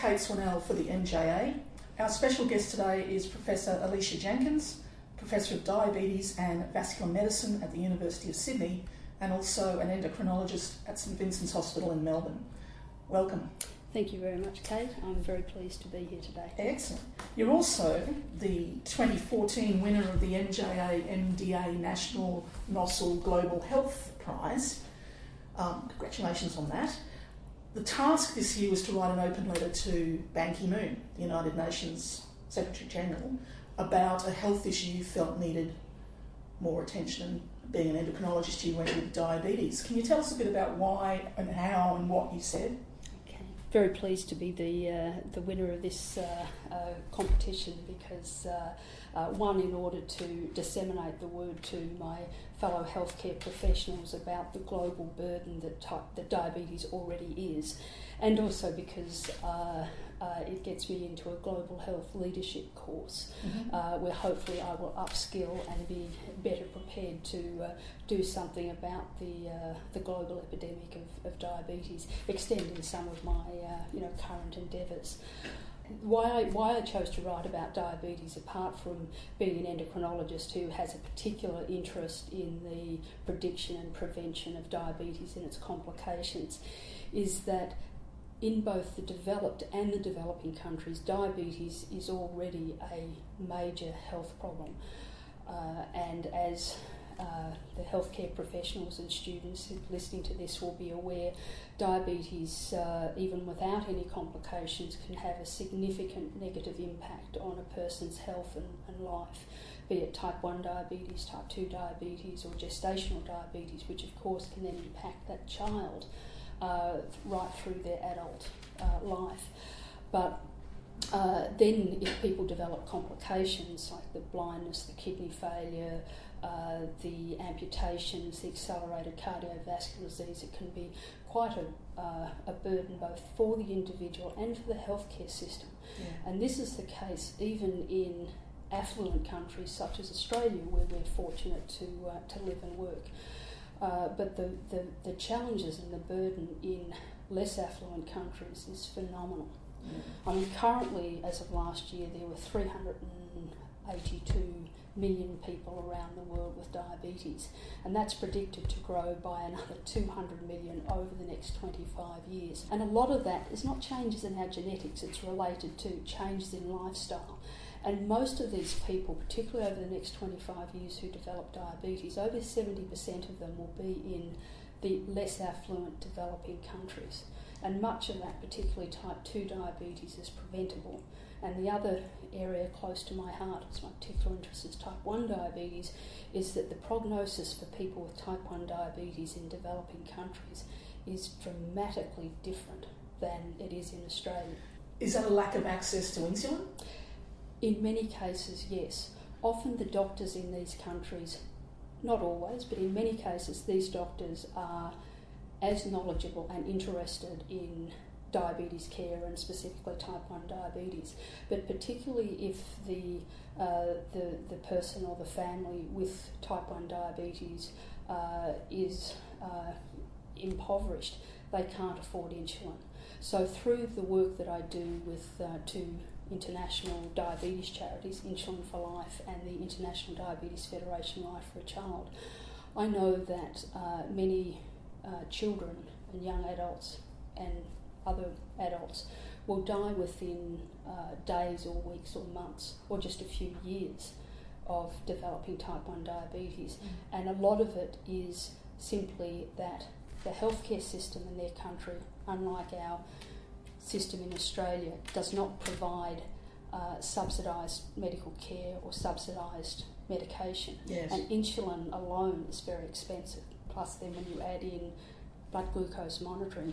Kate Swinnell for the MJA. Our special guest today is Professor Alicia Jenkins, Professor of Diabetes and Vascular Medicine at the University of Sydney, and also an endocrinologist at St Vincent's Hospital in Melbourne. Welcome. Thank you very much, Kate. I'm very pleased to be here today. Excellent. You're also the 2014 winner of the MJA MDA National NOSL Global Health Prize. Congratulations on that. The task this year was to write an open letter to Ban Ki-moon, the United Nations Secretary General, about a health issue you felt needed more attention. And being an endocrinologist, you went with diabetes. Can you tell us a bit about why and how and what you said? Okay. Very pleased to be the winner of this competition because, one, in order to disseminate the word to my fellow healthcare professionals about the global burden that diabetes already is, and also because it gets me into a global health leadership course where hopefully I will upskill and be better prepared to do something about the global epidemic of diabetes, extending some of my current endeavours. Why I chose to write about diabetes, apart from being an endocrinologist who has a particular interest in the prediction and prevention of diabetes and its complications, is that in both the developed and the developing countries, diabetes is already a major health problem. And as the healthcare professionals and students listening to this will be aware, diabetes, even without any complications, can have a significant negative impact on a person's health and life, be it type 1 diabetes, type 2 diabetes or gestational diabetes, which of course can then impact that child right through their adult life. But then if people develop complications like the blindness, the kidney failure, the amputations, the accelerated cardiovascular disease, it can be quite a burden both for the individual and for the healthcare system. Yeah. And this is the case even in affluent countries such as Australia, where we're fortunate to live and work. But the challenges and the burden in less affluent countries is phenomenal. I mean, currently, as of last year, there were 382 million people around the world with diabetes, and that's predicted to grow by another 200 million over the next 25 years. And a lot of that is not changes in our genetics, it's related to changes in lifestyle. And most of these people, particularly over the next 25 years who develop diabetes, over 70% of them will be in the less affluent developing countries. And much of that, particularly type 2 diabetes, is preventable. And the other area close to my heart, as my particular interest is type 1 diabetes, is that the prognosis for people with type 1 diabetes in developing countries is dramatically different than it is in Australia. Is that a lack of access to insulin? In many cases, yes. Often the doctors in these countries, not always, but in many cases, these doctors are as knowledgeable and interested in diabetes care and specifically type 1 diabetes. But particularly if the person or the family with type 1 diabetes is impoverished, they can't afford insulin. So through the work that I do with two international diabetes charities, Insulin for Life and the International Diabetes Federation Life for a Child, I know that many children and young adults and other adults will die within days or weeks or months or just a few years of developing type 1 diabetes. And a lot of it is simply that the healthcare system in their country, unlike our system in Australia, does not provide subsidised medical care or subsidised medication. Yes. And insulin alone is very expensive. Plus then when you add in blood glucose monitoring,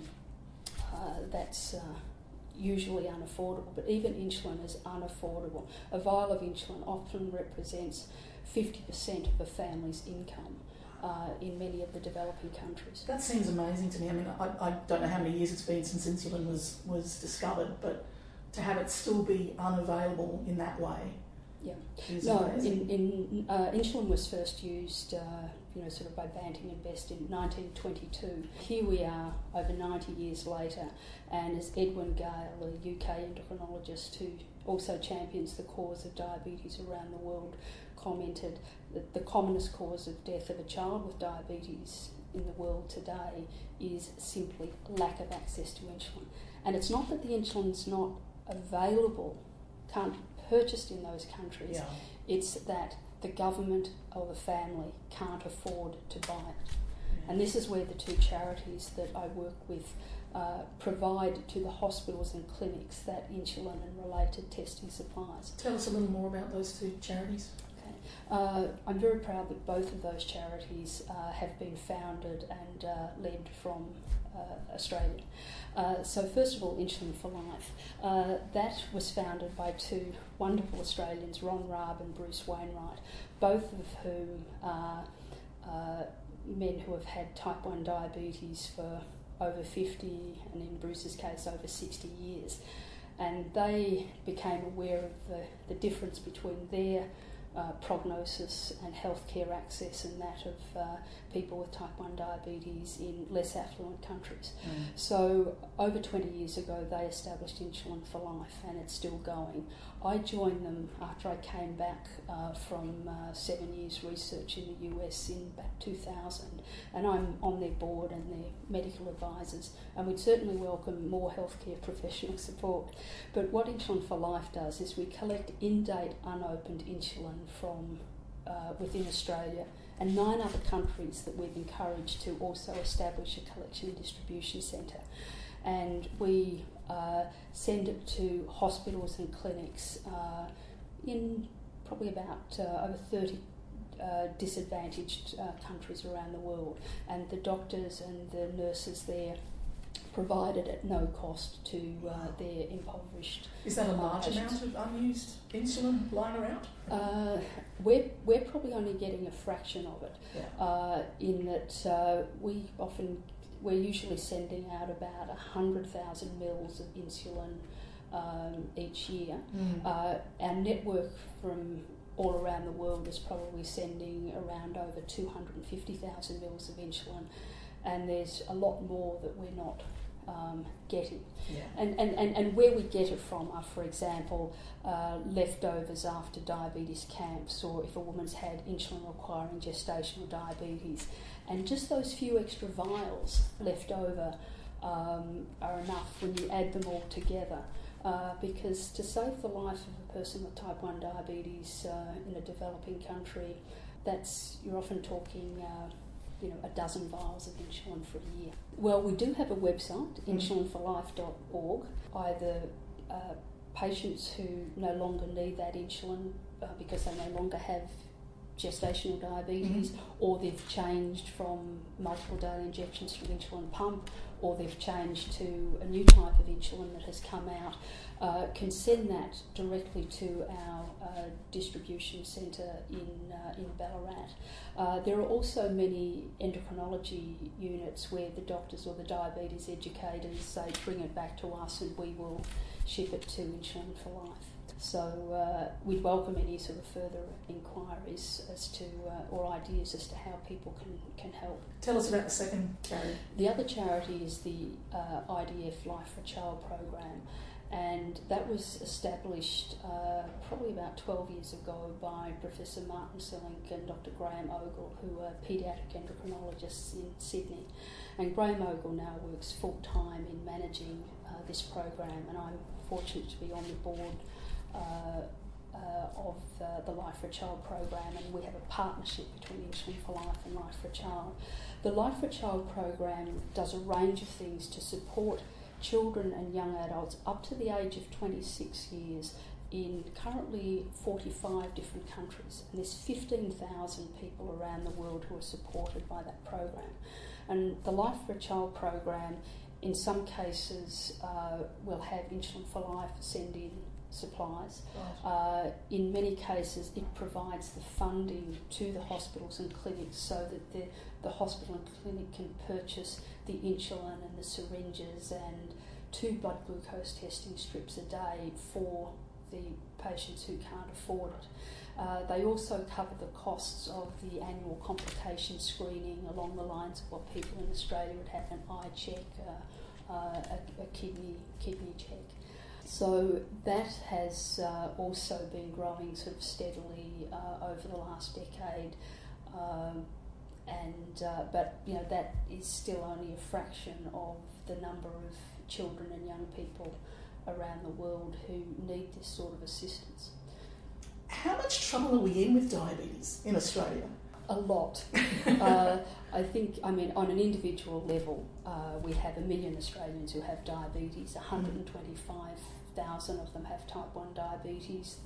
that's usually unaffordable. But even insulin is unaffordable. A vial of insulin often represents 50% of a family's income in many of the developing countries. That seems amazing to me. I mean, I don't know how many years it's been since insulin was discovered, but to have it still be unavailable in that way. Yeah. Is no, amazing. insulin was first used sort of by Banting and Best in 1922. Here we are over 90 years later, and as Edwin Gale, a UK endocrinologist who also champions the cause of diabetes around the world, commented that the commonest cause of death of a child with diabetes in the world today is simply lack of access to insulin. And it's not that the insulin's not available, can't be purchased in those countries, it's that the government or the family can't afford to buy it. And this is where the two charities that I work with provide to the hospitals and clinics that insulin and related testing supplies. Tell us a little more about those two charities. I'm very proud that both of those charities have been founded and led from Australia. So first of all, Insulin for Life. That was founded by two wonderful Australians, Ron Raab and Bruce Wainwright, both of whom are men who have had type 1 diabetes for over 50, and in Bruce's case over 60 years. And they became aware of the difference between their prognosis and healthcare access and that of people with type 1 diabetes in less affluent countries. So over 20 years ago they established Insulin for Life, and it's still going. I joined them after I came back from 7 years research in the US in back 2000, and I'm on their board and their medical advisors, and we'd certainly welcome more healthcare professional support. But what Insulin for Life does is we collect in-date unopened insulin from within Australia and 9 other countries that we've encouraged to also establish a collection and distribution centre. And we send it to hospitals and clinics in probably about over 30 disadvantaged countries around the world. And the doctors and the nurses there provide it at no cost to their impoverished. Is that a large amount of unused insulin lying around? We're probably only getting a fraction of it, in that we're usually sending out about 100,000 mils of insulin each year. Our network from all around the world is probably sending around over 250,000 mils of insulin, and there's a lot more that we're not getting. And where we get it from are, for example, leftovers after diabetes camps, or if a woman's had insulin requiring gestational diabetes, and just those few extra vials left over are enough when you add them all together. Because to save the life of a person with type 1 diabetes in a developing country, you're often talking a dozen vials of insulin for a year. Well, we do have a website, insulinforlife.org. Either patients who no longer need that insulin because they no longer have gestational diabetes, or they've changed from multiple daily injections to an insulin pump, or they've changed to a new type of insulin that has come out, can send that directly to our distribution centre in Ballarat. There are also many endocrinology units where the doctors or the diabetes educators say, bring it back to us and we will ship it to Insulin for Life. So we'd welcome any sort of further inquiries as to, or ideas as to how people can help. Tell us about the second charity. The other charity is the IDF Life for a Child program, and that was established probably about 12 years ago by Professor Martin Selink and Dr. Graham Ogle, who are paediatric endocrinologists in Sydney. And Graham Ogle now works full-time in managing this program, and I'm fortunate to be on the board of the Life for a Child program, and we have a partnership between Insulin for Life and Life for a Child. The Life for a Child program does a range of things to support children and young adults up to the age of 26 years in currently 45 different countries, and there's 15,000 people around the world who are supported by that program. And the Life for a Child program in some cases will have Insulin for Life send in supplies. Right. In many cases it provides the funding to the hospitals and clinics so that the hospital and clinic can purchase the insulin and the syringes and 2 blood glucose testing strips a day for the patients who can't afford it. They also cover the costs of the annual complication screening along the lines of what people in Australia would have an eye check, a kidney check. So that has also been growing sort of steadily over the last decade, but you know, that is still only a fraction of the number of children and young people around the world who need this sort of assistance. How much trouble are we in with diabetes in Australia? A lot. I think, I mean, on an individual level, we have 1 million Australians who have diabetes. 125,000 of them have type 1 diabetes.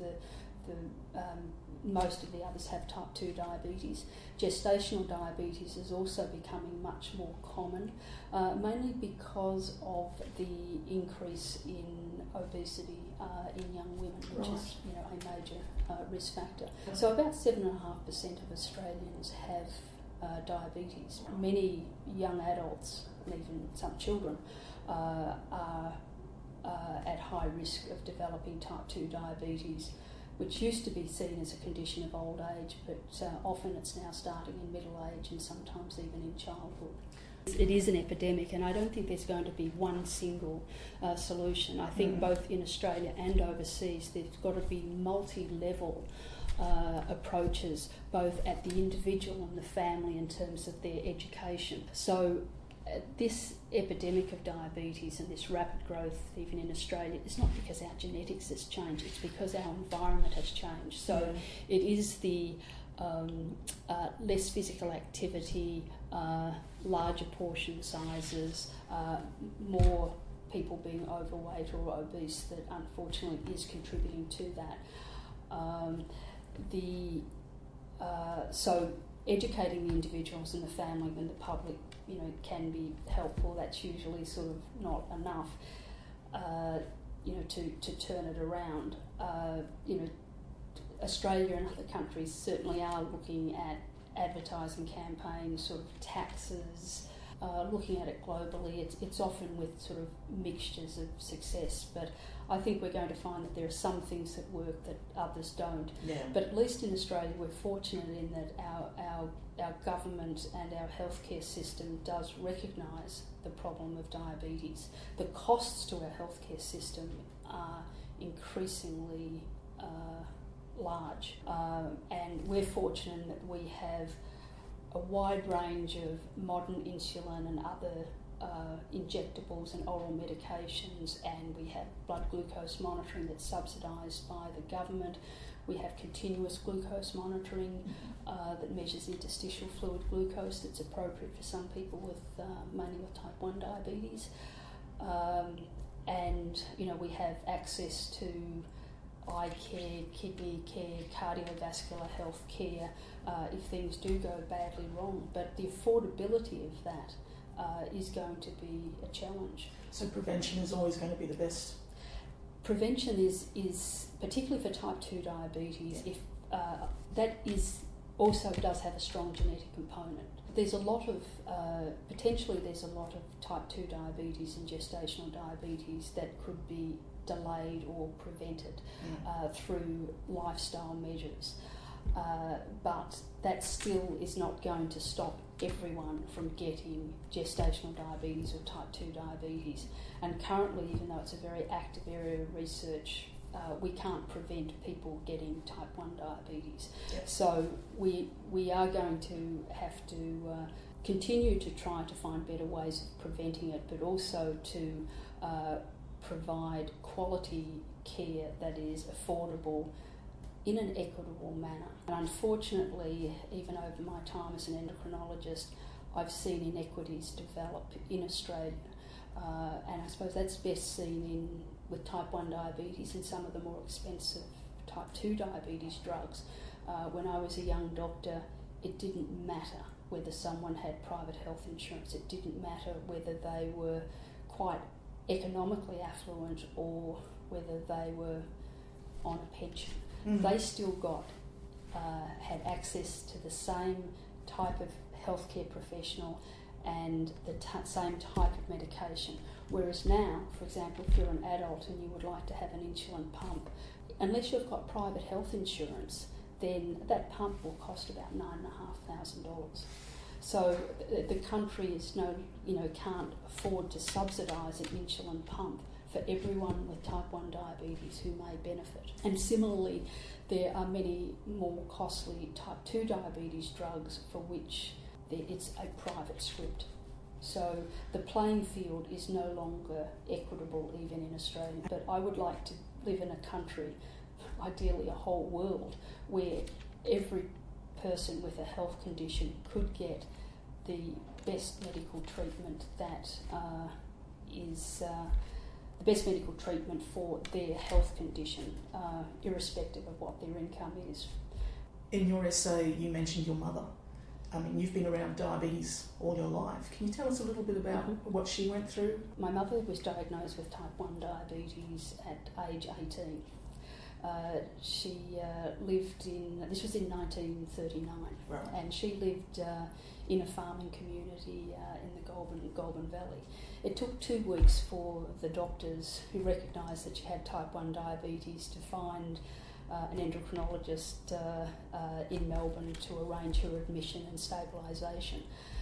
Most of the others have type 2 diabetes. Gestational diabetes is also becoming much more common, mainly because of the increase in obesity in young women, which is, you know, a major risk factor. So about 7.5% of Australians have diabetes. Many young adults, and even some children, are at high risk of developing type 2 diabetes, which used to be seen as a condition of old age, but often it's now starting in middle age and sometimes even in childhood. It is an epidemic, and I don't think there's going to be one single solution. I think both in Australia and overseas there's got to be multi-level approaches, both at the individual and the family in terms of their education. So this epidemic of diabetes and this rapid growth even in Australia is not because our genetics has changed, it's because our environment has changed. So it is the less physical activity, larger portion sizes, more people being overweight or obese that unfortunately is contributing to that. So educating the individuals and the family and the public, you know, can be helpful. That's usually sort of not enough, you know, to turn it around. You know, Australia and other countries certainly are looking at advertising campaigns, sort of taxes, looking at it globally. It's often with sort of mixtures of success, but I think we're going to find that there are some things that work that others don't. Yeah. But at least in Australia, we're fortunate in that our government and our healthcare system does recognise the problem of diabetes. The costs to our healthcare system are increasingly large, and we're fortunate that we have a wide range of modern insulin and other injectables and oral medications, and we have blood glucose monitoring that's subsidised by the government. We have continuous glucose monitoring that measures interstitial fluid glucose that's appropriate for some people with mainly with type 1 diabetes. And you know, we have access to eye care, kidney care, cardiovascular health care if things do go badly wrong. But the affordability of that is going to be a challenge. So prevention is always going to be the best? Prevention is particularly for type 2 diabetes, if that is also does have a strong genetic component. There's a lot of, potentially there's a lot of type 2 diabetes and gestational diabetes that could be delayed or prevented through lifestyle measures. But that still is not going to stop everyone from getting gestational diabetes or type 2 diabetes. And currently, even though it's a very active area of research, we can't prevent people getting type 1 diabetes. Yes. So we are going to have to continue to try to find better ways of preventing it, but also to provide quality care that is affordable in an equitable manner. And unfortunately, even over my time as an endocrinologist, I've seen inequities develop in Australia. And I suppose that's best seen with type 1 diabetes and some of the more expensive type 2 diabetes drugs. When I was a young doctor, it didn't matter whether someone had private health insurance. It didn't matter whether they were quite economically affluent or whether they were on a pension. They still had access to the same type of healthcare professional and the same type of medication. Whereas now, for example, if you're an adult and you would like to have an insulin pump, unless you've got private health insurance, then that pump will cost about $9,500. So the country can't afford to subsidise an insulin pump for everyone with type 1 diabetes who may benefit. And similarly, there are many more costly type 2 diabetes drugs for which it's a private script. So the playing field is no longer equitable even in Australia. But I would like to live in a country, ideally a whole world, where every person with a health condition could get the best medical treatment that is the best medical treatment for their health condition, irrespective of what their income is. In your essay, you mentioned your mother. I mean, you've been around diabetes all your life. Can you tell us a little bit about what she went through? My mother was diagnosed with type 1 diabetes at age 18. She lived in, this was in 1939, right. And she lived in a farming community in the Goulburn Valley. It took 2 weeks for the doctors who recognised that she had type 1 diabetes to find an endocrinologist in Melbourne to arrange her admission and stabilisation.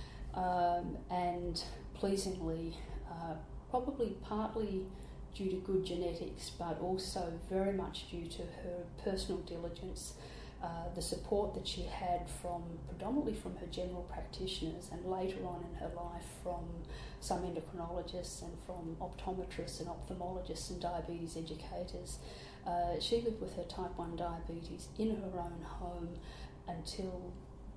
And pleasingly, probably partly due to good genetics, but also very much due to her personal diligence, the support that she had predominantly from her general practitioners, and later on in her life from some endocrinologists and from optometrists and ophthalmologists and diabetes educators. She lived with her type 1 diabetes in her own home until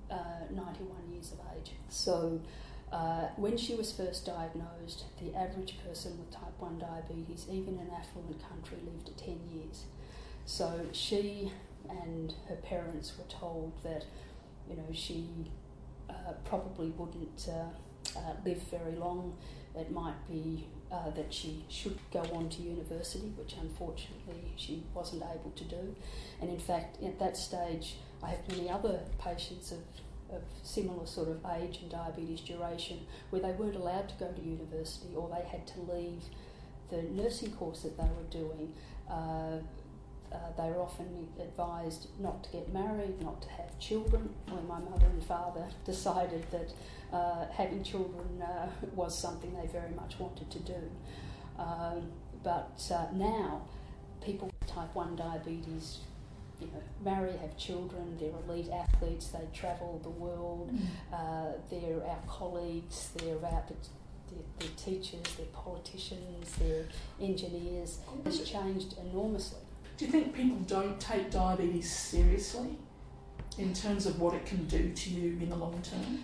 91 years of age. So when she was first diagnosed, the average person with type 1 diabetes, even in an affluent country, lived 10 years. So she and her parents were told that, she probably wouldn't live very long. It might be that she should go on to university, which unfortunately she wasn't able to do. And in fact, at that stage, I have many other patients of similar sort of age and diabetes duration where they weren't allowed to go to university, or they had to leave the nursing course that they were doing. They were often advised not to get married, not to have children, when my mother and father decided that having children was something they very much wanted to do. But now, people with type 1 diabetes, marry, have children, they're elite athletes, they travel the world, they're our colleagues, they're teachers, they're politicians, they're engineers. It's changed enormously. Do you think people don't take diabetes seriously in terms of what it can do to you in the long term?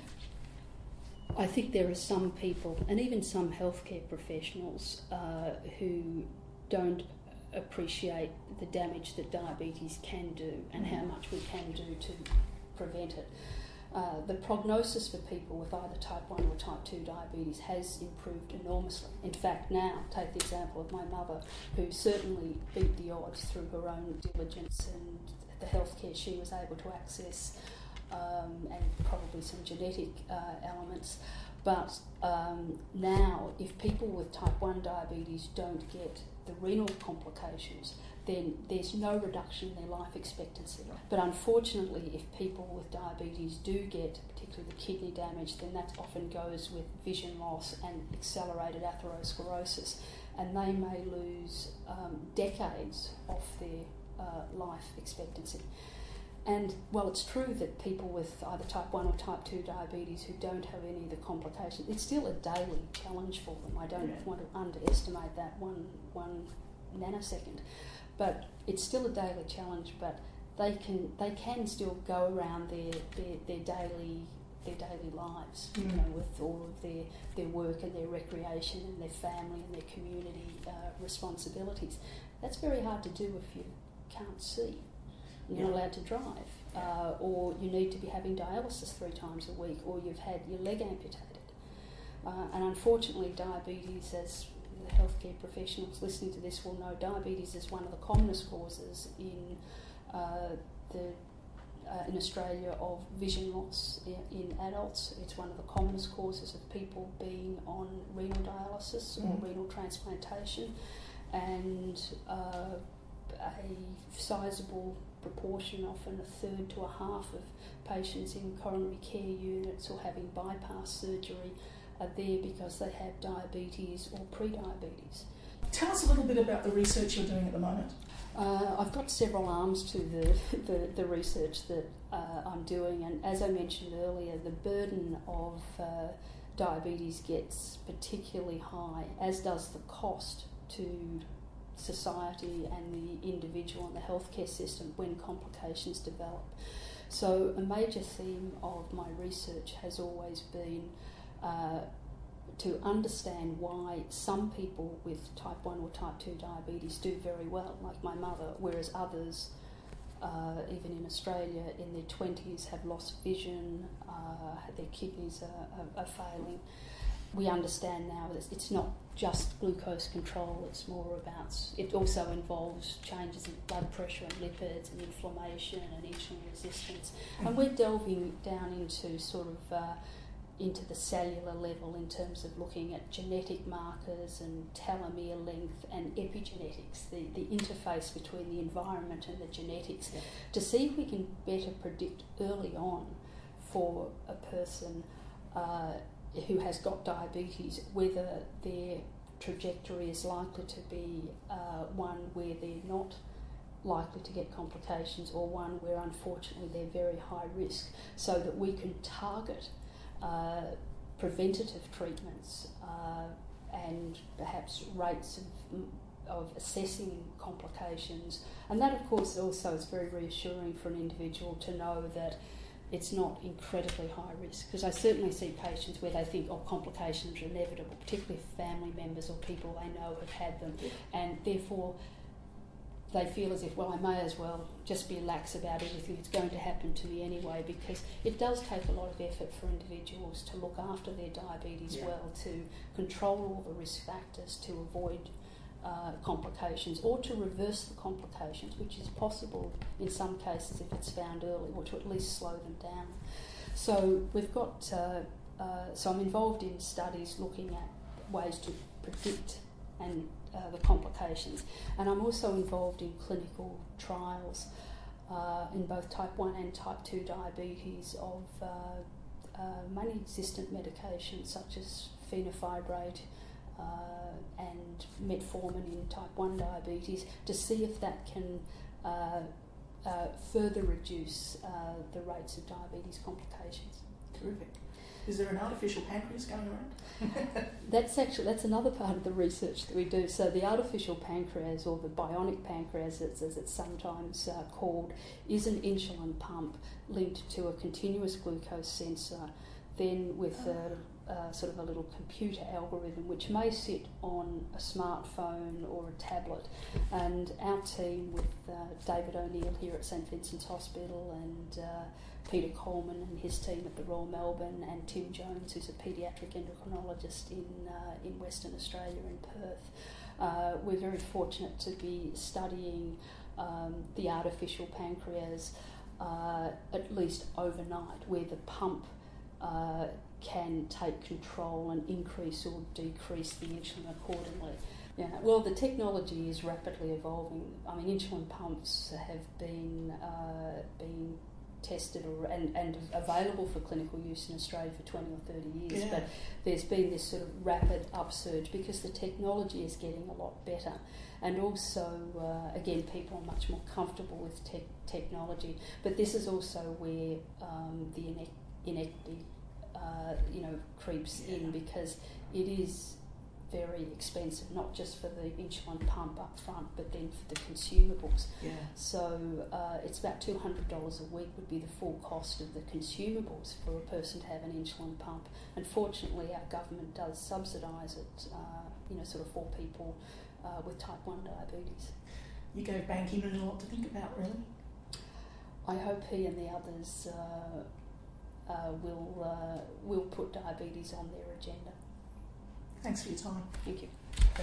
I think there are some people, and even some healthcare professionals, who don't appreciate the damage that diabetes can do and how much we can do to prevent it. The prognosis for people with either type 1 or type 2 diabetes has improved enormously. In fact, now, take the example of my mother, who certainly beat the odds through her own diligence and the healthcare she was able to access, and probably some genetic elements. But now, if people with type 1 diabetes don't get the renal complications, then there's no reduction in their life expectancy. But unfortunately, if people with diabetes do get particularly the kidney damage, then that often goes with vision loss and accelerated atherosclerosis, and they may lose decades of their life expectancy. And while it's true that people with either type 1 or type 2 diabetes who don't have any of the complications, it's still a daily challenge for them. I don't want to underestimate that one nanosecond. But it's still a daily challenge, but they can still go around their daily lives, with all of their work and their recreation and their family and their community responsibilities. That's very hard to do if you can't see. You're not allowed to drive, or you need to be having dialysis 3 times a week, or you've had your leg amputated. And unfortunately, diabetes, as the healthcare professionals listening to this will know, diabetes is one of the commonest causes in Australia of vision loss in adults. It's one of the commonest causes of people being on renal dialysis or renal transplantation, and a sizable proportion, often a third to a half of patients in coronary care units or having bypass surgery are there because they have diabetes or pre-diabetes. Tell us a little bit about the research you're doing at the moment. I've got several arms to the research that I'm doing, and as I mentioned earlier, the burden of diabetes gets particularly high, as does the cost to society and the individual and the healthcare system when complications develop. So a major theme of my research has always been to understand why some people with type 1 or type 2 diabetes do very well, like my mother, whereas others, even in Australia, in their 20s have lost vision, their kidneys are failing. We understand now that it's not just glucose control, it's more about, it also involves changes in blood pressure and lipids and inflammation and insulin resistance. And we're delving down into sort of into the cellular level in terms of looking at genetic markers and telomere length and epigenetics, the interface between the environment and the genetics, to see if we can better predict early on for a person who has got diabetes whether their trajectory is likely to be one where they're not likely to get complications or one where unfortunately they're very high risk, so that we can target preventative treatments and perhaps rates of assessing complications. And that, of course, also is very reassuring for an individual to know that it's not incredibly high risk, because I certainly see patients where they think, oh, complications are inevitable, particularly if family members or people they know have had them, and therefore they feel as if, well, I may as well just be lax about everything that's going to happen to me anyway, because it does take a lot of effort for individuals to look after their diabetes well, to control all the risk factors, to avoid complications, or to reverse the complications, which is possible in some cases if it's found early, or to at least slow them down. So we've got, so I'm involved in studies looking at ways to predict and the complications, and I'm also involved in clinical trials in both type 1 and type 2 diabetes of many existent medications such as fenofibrate and metformin in type 1 diabetes, to see if that can further reduce the rates of diabetes complications. Terrific. Is there an artificial pancreas going around? That's another part of the research that we do. So the artificial pancreas, or the bionic pancreas as it's sometimes called, is an insulin pump linked to a continuous glucose sensor, then with sort of a little computer algorithm which may sit on a smartphone or a tablet. And our team with David O'Neill here at St Vincent's Hospital and Peter Coleman and his team at the Royal Melbourne, and Tim Jones, who's a paediatric endocrinologist in Western Australia in Perth. We're very fortunate to be studying the artificial pancreas at least overnight, where the pump can take control and increase or decrease the insulin accordingly. Yeah, well, the technology is rapidly evolving. I mean, insulin pumps have been tested and available for clinical use in Australia for 20 or 30 years, but there's been this sort of rapid upsurge because the technology is getting a lot better, and also again, people are much more comfortable with technology. But this is also where the inequity creeps in, because it is very expensive, not just for the insulin pump up front, but then for the consumables. So it's about $200 a week would be the full cost of the consumables for a person to have an insulin pump. Unfortunately, our government does subsidise it, sort of for people with type 1 diabetes. You gave Ban Ki-moon a lot to think about, really. I hope he and the others will put diabetes on their agenda. Thanks for your time. Thank you.